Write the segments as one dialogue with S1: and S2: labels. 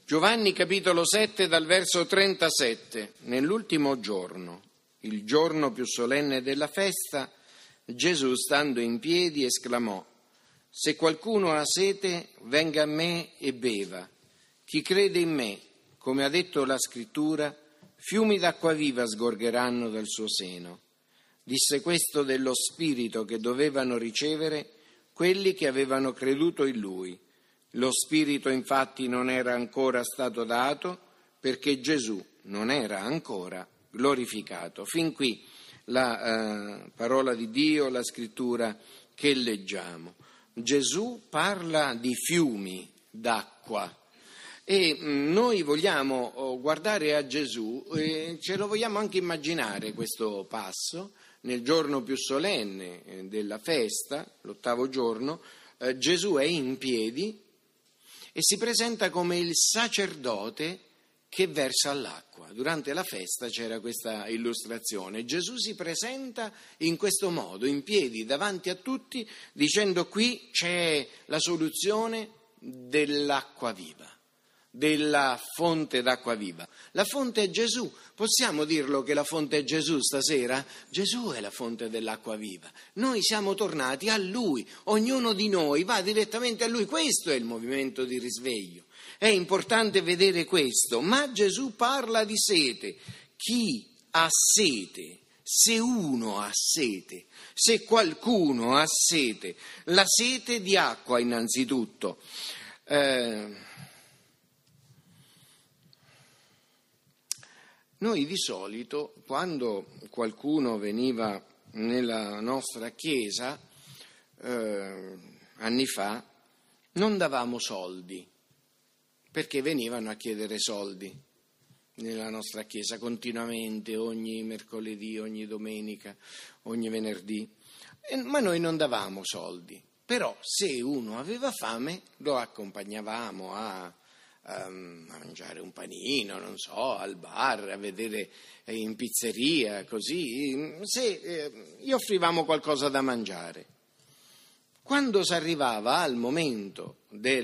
S1: Giovanni capitolo 7 dal verso 37. Nell'ultimo giorno, il giorno più solenne della festa, Gesù, stando in piedi, esclamò: «Se qualcuno ha sete, venga a me e beva. Chi crede in me, come ha detto la Scrittura, fiumi d'acqua viva sgorgeranno dal suo seno». Disse questo dello Spirito che dovevano ricevere quelli che avevano creduto in Lui. Lo Spirito infatti non era ancora stato dato perché Gesù non era ancora glorificato. Fin qui la parola di Dio, la Scrittura che leggiamo. Gesù parla di fiumi d'acqua. E noi vogliamo guardare a Gesù e ce lo vogliamo anche immaginare questo passo. Nel giorno più solenne della festa, l'8° giorno, Gesù è in piedi e si presenta come il sacerdote che versa l'acqua. Durante la festa c'era questa illustrazione. Gesù si presenta in questo modo, in piedi, davanti a tutti, dicendo: qui c'è la soluzione dell'acqua viva, della fonte d'acqua viva. La fonte è Gesù. Possiamo dirlo che la fonte è Gesù stasera? Gesù è la fonte dell'acqua viva. Noi siamo tornati a Lui, ognuno di noi va direttamente a Lui. Questo è il movimento di risveglio. È importante vedere questo, ma Gesù parla di sete. Chi ha sete? Se uno ha sete, se qualcuno ha sete, la sete di acqua innanzitutto. Noi di solito, quando qualcuno veniva nella nostra chiesa, anni fa, non davamo soldi, perché venivano a chiedere soldi nella nostra chiesa continuamente, ogni mercoledì, ogni domenica, ogni venerdì, ma noi non davamo soldi. Però se uno aveva fame lo accompagnavamo a mangiare un panino, non so, al bar, a vedere in pizzeria, così, se gli offrivamo qualcosa da mangiare. Quando si arrivava al momento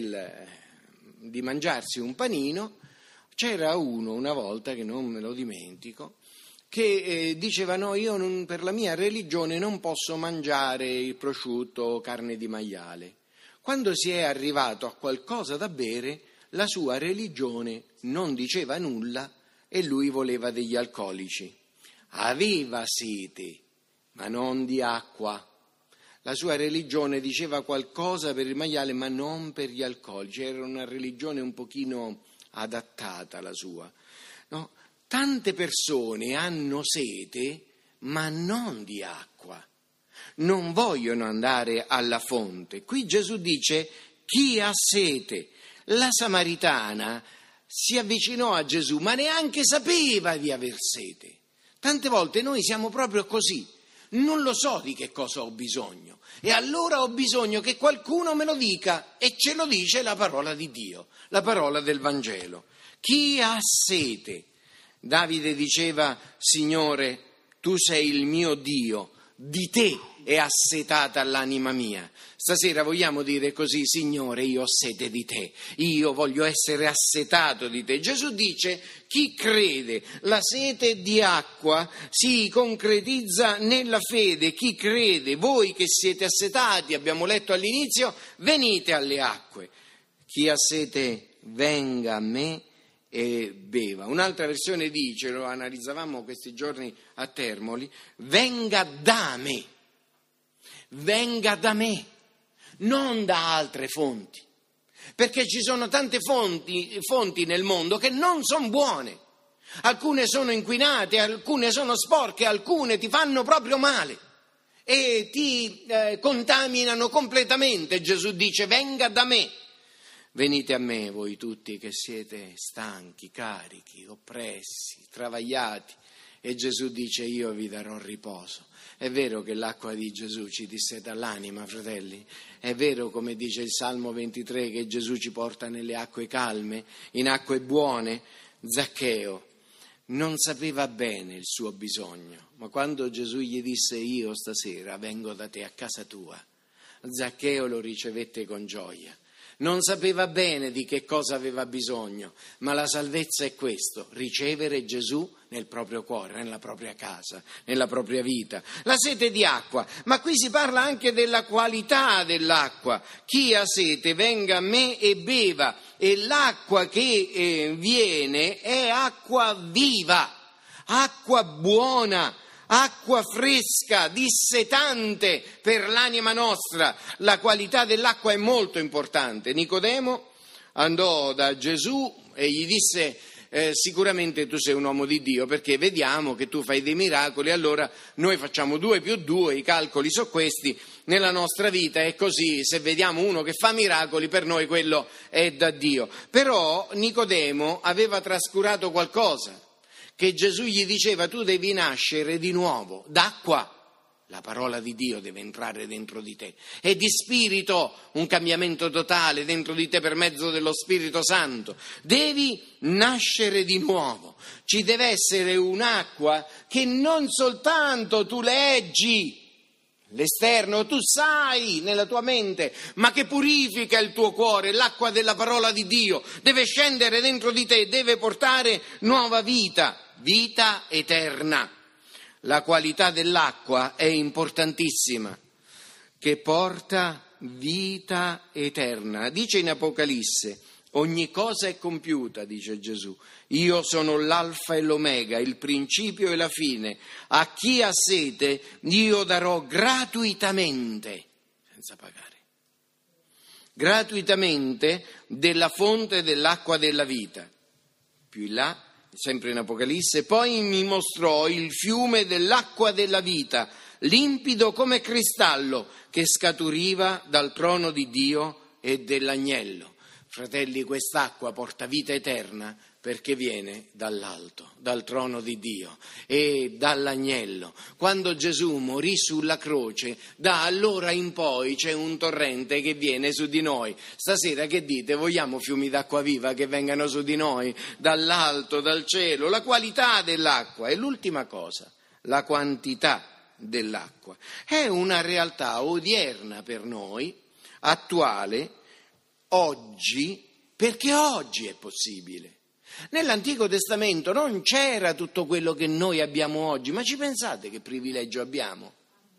S1: di mangiarsi un panino, c'era uno una volta, che non me lo dimentico, che diceva: no, io per la mia religione non posso mangiare il prosciutto o carne di maiale. Quando si è arrivato a qualcosa da bere, la sua religione non diceva nulla e lui voleva degli alcolici. Aveva sete, ma non di acqua. La sua religione diceva qualcosa per il maiale, ma non per gli alcolici. Era una religione un pochino adattata la sua. No? Tante persone hanno sete, ma non di acqua. Non vogliono andare alla fonte. Qui Gesù dice: chi ha sete. La Samaritana si avvicinò a Gesù, ma neanche sapeva di aver sete. Tante volte noi siamo proprio così. Non lo so di che cosa ho bisogno, e allora ho bisogno che qualcuno me lo dica, e ce lo dice la parola di Dio, la parola del Vangelo. Chi ha sete? Davide diceva: Signore, tu sei il mio Dio, di te è assetata l'anima mia. Stasera vogliamo dire così: Signore, io ho sete di te, io voglio essere assetato di te. Gesù dice: chi crede, la sete di acqua si concretizza nella fede. Chi crede, voi che siete assetati, abbiamo letto all'inizio, venite alle acque. Chi ha sete venga a me e beva. Un'altra versione dice, lo analizzavamo questi giorni a Termoli: venga da me. Venga da me, non da altre fonti, perché ci sono tante fonti nel mondo che non sono buone. Alcune sono inquinate, alcune sono sporche, alcune ti fanno proprio male e ti contaminano completamente. Gesù dice: venga da me. Venite a me voi tutti che siete stanchi, carichi, oppressi, travagliati. E Gesù dice: io vi darò riposo. È vero che l'acqua di Gesù ci disseta l'anima, fratelli? È vero, come dice il Salmo 23, che Gesù ci porta nelle acque calme, in acque buone? Zaccheo non sapeva bene il suo bisogno, ma quando Gesù gli disse: io stasera vengo da te a casa tua, Zaccheo lo ricevette con gioia. non sapeva bene di che cosa aveva bisogno, ma la salvezza è questo: ricevere Gesù nel proprio cuore, nella propria casa, nella propria vita. La sete di acqua, ma qui si parla anche della qualità dell'acqua. Chi ha sete venga a me e beva, e l'acqua che viene è acqua viva, acqua buona, acqua fresca, dissetante per l'anima nostra. La qualità dell'acqua è molto importante. Nicodemo andò da Gesù e gli disse: sicuramente tu sei un uomo di Dio, perché vediamo che tu fai dei miracoli, allora noi facciamo 2 più 2, i calcoli sono questi, nella nostra vita è così, se vediamo uno che fa miracoli per noi quello è da Dio. Però Nicodemo aveva trascurato qualcosa, che Gesù gli diceva: tu devi nascere di nuovo, d'acqua. La parola di Dio deve entrare dentro di te, e di spirito, un cambiamento totale dentro di te per mezzo dello Spirito Santo. Devi nascere di nuovo, ci deve essere un'acqua che non soltanto tu leggi l'esterno, tu sai nella tua mente, ma che purifica il tuo cuore. L'acqua della parola di Dio deve scendere dentro di te, deve portare nuova vita, vita eterna. La qualità dell'acqua è importantissima, che porta vita eterna. Dice in Apocalisse: ogni cosa è compiuta, dice Gesù. Io sono l'alfa e l'omega, il principio e la fine. A chi ha sete io darò gratuitamente, senza pagare, gratuitamente della fonte dell'acqua della vita. Più in là, sempre in Apocalisse: poi mi mostrò il fiume dell'acqua della vita, limpido come cristallo, che scaturiva dal trono di Dio e dell'agnello. Fratelli, quest'acqua porta vita eterna perché viene dall'alto, dal trono di Dio e dall'agnello. Quando Gesù morì sulla croce, da allora in poi c'è un torrente che viene su di noi. Stasera che dite? Vogliamo fiumi d'acqua viva che vengano su di noi, dall'alto, dal cielo? La qualità dell'acqua. E l'ultima cosa, la quantità dell'acqua. È una realtà odierna per noi, attuale, oggi, perché oggi è possibile. Nell'Antico Testamento non c'era tutto quello che noi abbiamo oggi, ma ci pensate che privilegio abbiamo?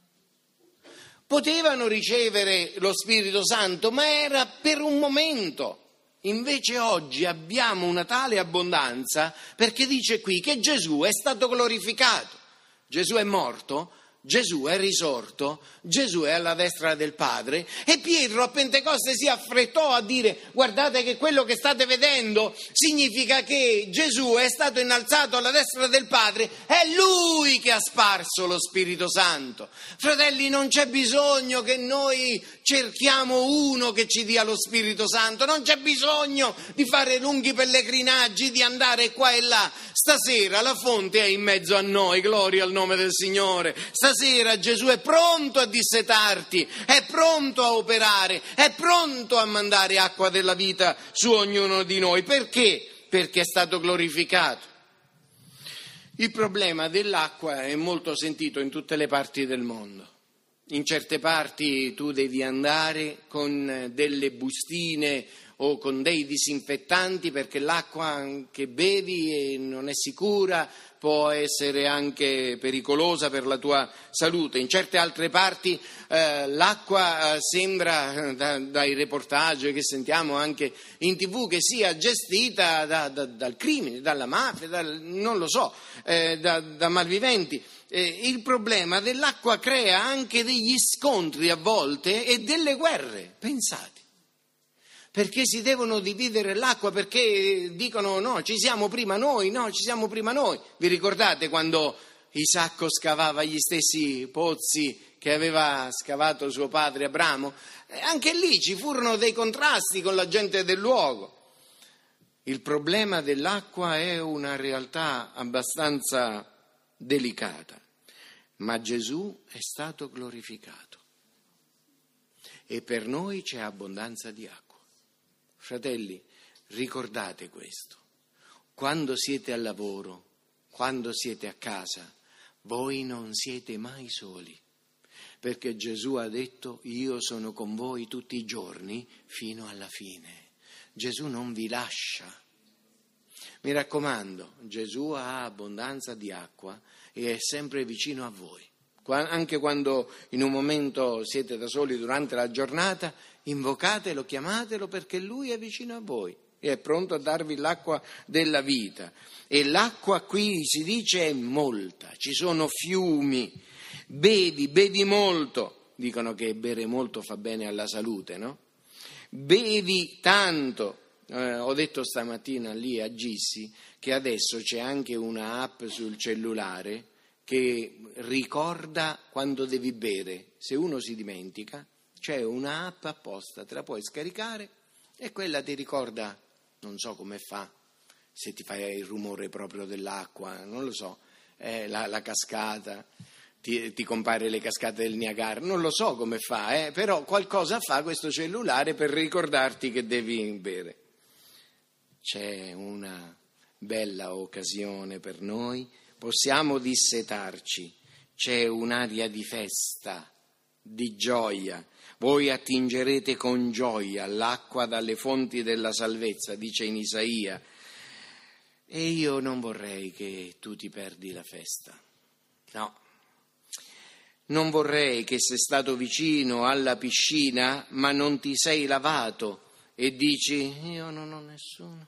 S1: Potevano ricevere lo Spirito Santo, ma era per un momento. Invece oggi abbiamo una tale abbondanza, perché dice qui che Gesù è stato glorificato. Gesù è morto, Gesù è risorto, Gesù è alla destra del Padre, e Pietro a Pentecoste si affrettò a dire: guardate che quello che state vedendo significa che Gesù è stato innalzato alla destra del Padre, è Lui che ha sparso lo Spirito Santo. Fratelli, non c'è bisogno che noi cerchiamo uno che ci dia lo Spirito Santo, non c'è bisogno di fare lunghi pellegrinaggi, di andare qua e là. Stasera la fonte è in mezzo a noi, gloria al nome del Signore. Stasera Gesù è pronto a dissetarti, è pronto a operare, è pronto a mandare acqua della vita su ognuno di noi. Perché? Perché è stato glorificato. Il problema dell'acqua è molto sentito in tutte le parti del mondo. In certe parti tu devi andare con delle bustine o con dei disinfettanti, perché l'acqua che bevi non è sicura, può essere anche pericolosa per la tua salute. In certe altre parti l'acqua sembra, dai reportage che sentiamo anche in TV, che sia gestita dal crimine, dalla mafia, non lo so, da malviventi. Il problema dell'acqua crea anche degli scontri a volte e delle guerre, pensate. Perché si devono dividere l'acqua, perché dicono no, ci siamo prima noi, no, ci siamo prima noi. Vi ricordate quando Isacco scavava gli stessi pozzi che aveva scavato suo padre Abramo? Anche lì ci furono dei contrasti con la gente del luogo. Il problema dell'acqua è una realtà abbastanza delicata, ma Gesù è stato glorificato e per noi c'è abbondanza di acqua. Fratelli, ricordate questo: quando siete al lavoro, quando siete a casa, voi non siete mai soli. perché Gesù ha detto: io sono con voi tutti i giorni fino alla fine. Gesù non vi lascia. Mi raccomando, Gesù ha abbondanza di acqua e è sempre vicino a voi. Anche quando in un momento siete da soli durante la giornata, invocatelo, chiamatelo, perché Lui è vicino a voi e è pronto a darvi l'acqua della vita. E l'acqua qui si dice è molta, ci sono fiumi, bevi molto. Dicono che bere molto fa bene alla salute, no? Bevi tanto. Ho detto stamattina lì a Gissi che adesso c'è anche una app sul cellulare che ricorda quando devi bere. Se uno si dimentica, c'è una app apposta, te la puoi scaricare e quella ti ricorda, non so come fa, se ti fai il rumore proprio dell'acqua, non lo so, la cascata, ti compare le cascate del Niagara, non lo so come fa, però qualcosa fa questo cellulare per ricordarti che devi bere. C'è una bella occasione per noi, possiamo dissetarci, c'è un'aria di festa, di gioia. Voi attingerete con gioia l'acqua dalle fonti della salvezza, dice in Isaia. E io non vorrei che tu ti perdi la festa. No. Non vorrei che sei stato vicino alla piscina ma non ti sei lavato e dici: io non ho nessuno.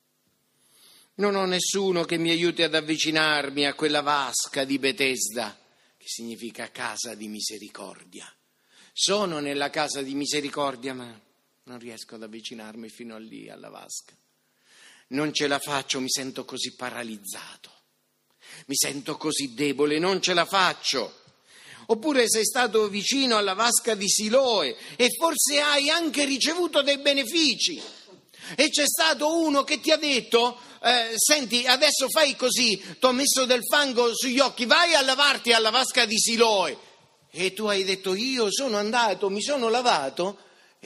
S1: Non ho nessuno che mi aiuti ad avvicinarmi a quella vasca di Betesda, che significa casa di misericordia. Sono nella casa di misericordia, ma non riesco ad avvicinarmi fino a lì, alla vasca. Non ce la faccio, mi sento così paralizzato, mi sento così debole, non ce la faccio. Oppure sei stato vicino alla vasca di Siloe e forse hai anche ricevuto dei benefici. E c'è stato uno che ti ha detto: senti, adesso fai così, ti ho messo del fango sugli occhi, vai a lavarti alla vasca di Siloe. E tu hai detto: io sono andato, mi sono lavato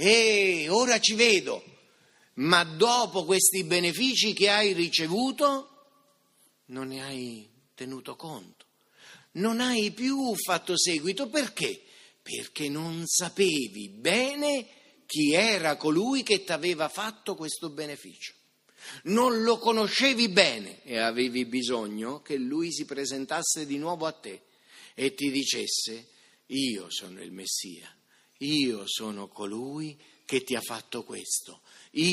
S1: e ora ci vedo. Ma dopo questi benefici che hai ricevuto non ne hai tenuto conto, non hai più fatto seguito. Perché? Perché non sapevi bene chi era colui che ti aveva fatto questo beneficio. Non lo conoscevi bene e avevi bisogno che lui si presentasse di nuovo a te e ti dicesse: io sono il Messia, io sono colui che ti ha fatto questo,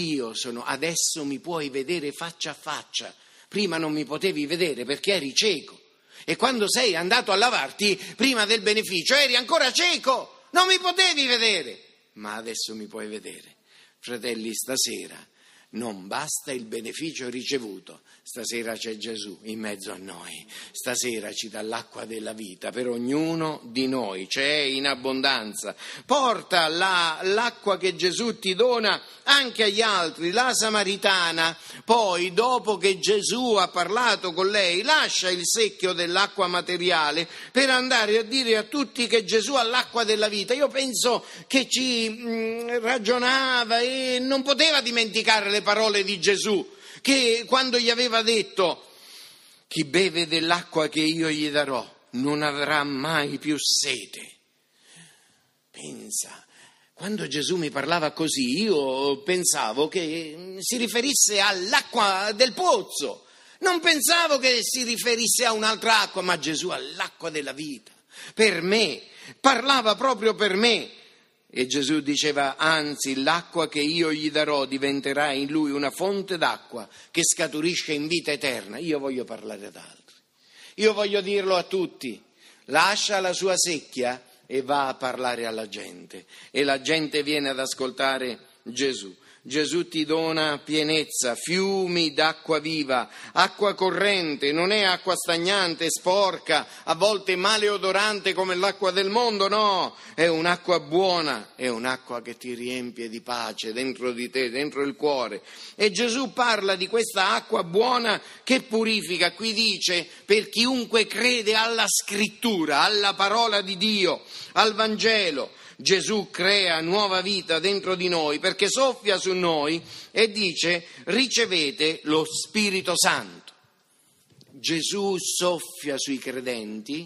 S1: adesso mi puoi vedere faccia a faccia, prima non mi potevi vedere perché eri cieco e quando sei andato a lavarti prima del beneficio eri ancora cieco, non mi potevi vedere, ma adesso mi puoi vedere. Fratelli, stasera non basta il beneficio ricevuto, stasera c'è Gesù in mezzo a noi, stasera ci dà l'acqua della vita per ognuno di noi, c'è in abbondanza. Porta l'acqua che Gesù ti dona anche agli altri. La Samaritana poi, dopo che Gesù ha parlato con lei, lascia il secchio dell'acqua materiale per andare a dire a tutti che Gesù ha l'acqua della vita. Io penso che ci ragionava e non poteva dimenticare le parole di Gesù, che quando gli aveva detto: chi beve dell'acqua che io gli darò non avrà mai più sete. Pensa, quando Gesù mi parlava così io pensavo che si riferisse all'acqua del pozzo, non pensavo che si riferisse a un'altra acqua, ma Gesù ha l'acqua della vita per me, parlava proprio per me. E Gesù diceva: anzi, l'acqua che io gli darò diventerà in lui una fonte d'acqua che scaturisce in vita eterna. Io voglio parlare ad altri, io voglio dirlo a tutti. Lascia la sua secchia e va a parlare alla gente, e la gente viene ad ascoltare Gesù. Gesù ti dona pienezza, fiumi d'acqua viva, acqua corrente, non è acqua stagnante, sporca, a volte maleodorante come l'acqua del mondo, no, è un'acqua buona, è un'acqua che ti riempie di pace dentro di te, dentro il cuore. E Gesù parla di questa acqua buona che purifica, qui dice: per chiunque crede alla scrittura, alla parola di Dio, al Vangelo. Gesù crea nuova vita dentro di noi perché soffia su noi e dice: ricevete lo Spirito Santo. Gesù soffia sui credenti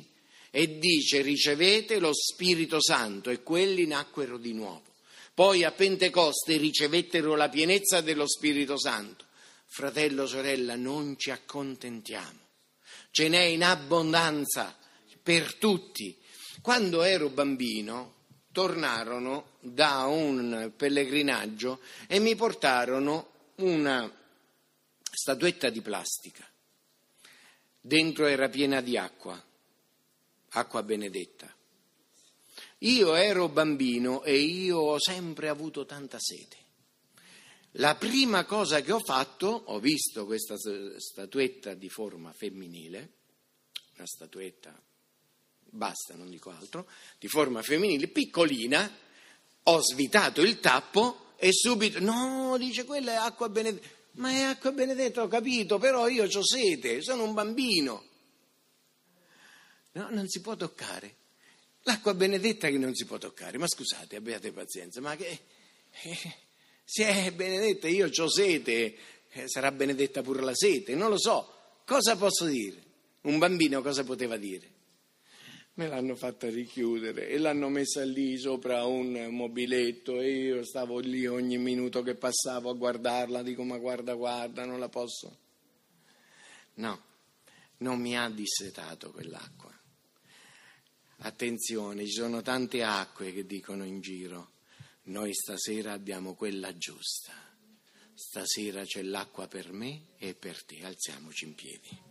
S1: e dice: ricevete lo Spirito Santo, e quelli nacquero di nuovo. Poi a Pentecoste ricevettero la pienezza dello Spirito Santo. Fratello, sorella, non ci accontentiamo, ce n'è in abbondanza per tutti. Quando ero bambino tornarono da un pellegrinaggio e mi portarono una statuetta di plastica. Dentro era piena di acqua benedetta. Io ero bambino e io ho sempre avuto tanta sete. La prima cosa che ho fatto, ho visto questa statuetta di forma femminile, una statuetta, basta, non dico altro, di forma femminile, piccolina, ho svitato il tappo e subito, no, dice, quella è acqua benedetta. Ma è acqua benedetta, ho capito, però io ho sete, sono un bambino. No, non si può toccare. L'acqua benedetta che non si può toccare. Ma scusate, abbiate pazienza, ma che... se è benedetta, io ho sete, sarà benedetta pure la sete, non lo so. Cosa posso dire? Un bambino cosa poteva dire? Me l'hanno fatta richiudere e l'hanno messa lì sopra un mobiletto e io stavo lì ogni minuto che passavo a guardarla, dico ma guarda, non la posso. No, non mi ha dissetato quell'acqua. Attenzione, ci sono tante acque che dicono in giro, noi stasera abbiamo quella giusta, stasera c'è l'acqua per me e per te, alziamoci in piedi.